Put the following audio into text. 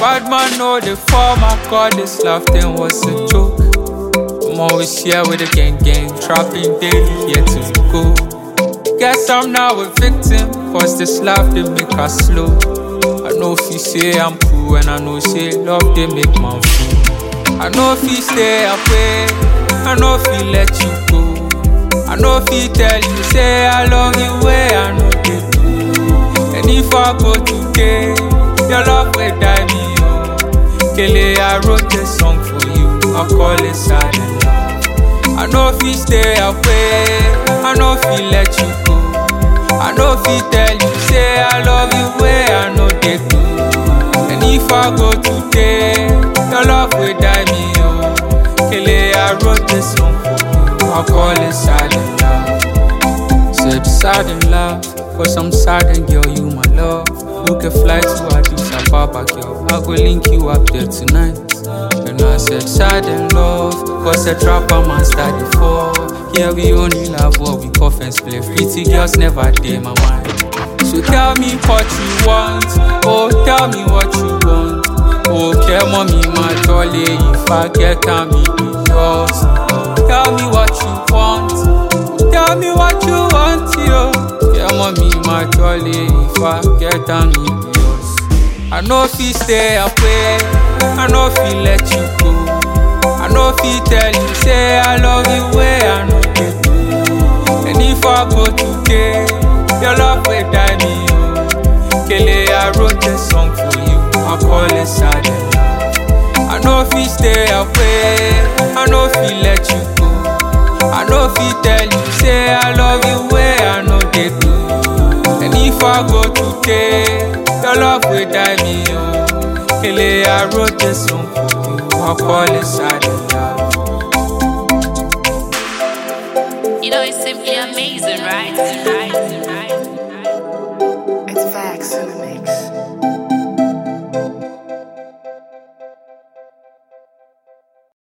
Bad man know the form I call this love then was a joke. I'm always here with the gang, trapping daily here to go. Guess I'm now a victim, cause this love they make us slow. I know if you say I'm cool, and I know say love they make man fool. I know if you stay away, I know if you let you go. I know if you tell you say I love you where I know they do. And if I go today, your love will die me. Kele, I wrote this song for you, I call it sad and love. I know if you stay away, I know if you let you go. I know if you tell you, say I love you where I know they do. And if I go today, your love will die me, oh. Kele, I wrote this song for you, I call it sad and love. Said sad and love, cause I'm sad and girl, you my love. You can fly to Addis Ababa, girl. I go link you up there tonight. And I said sad and love, cause a trapper man started for. Yeah, we only love what we puff and split. Pretty girls never dare my mind. So tell me what you want, oh tell me what you want. Okay, mommy, my jolly, if I get can be yours. Tell me what you want, tell me what you want, yo. Yeah, mommy, my jolly, if I get can be yours. I know if you stay away, I know if you let you go. I know if you tell you, say I love you where I know they do. And if I go today, your love will die me, oh. Kele, I wrote this song for you, I call it sad and love. I know if you stay away, I know if you let you go. I know if you tell you, say I love you where I know they do. And if I go today, your love will die me, oh. Kele, I wrote this song for you, I call it sad and love. You know it's simply amazing, right?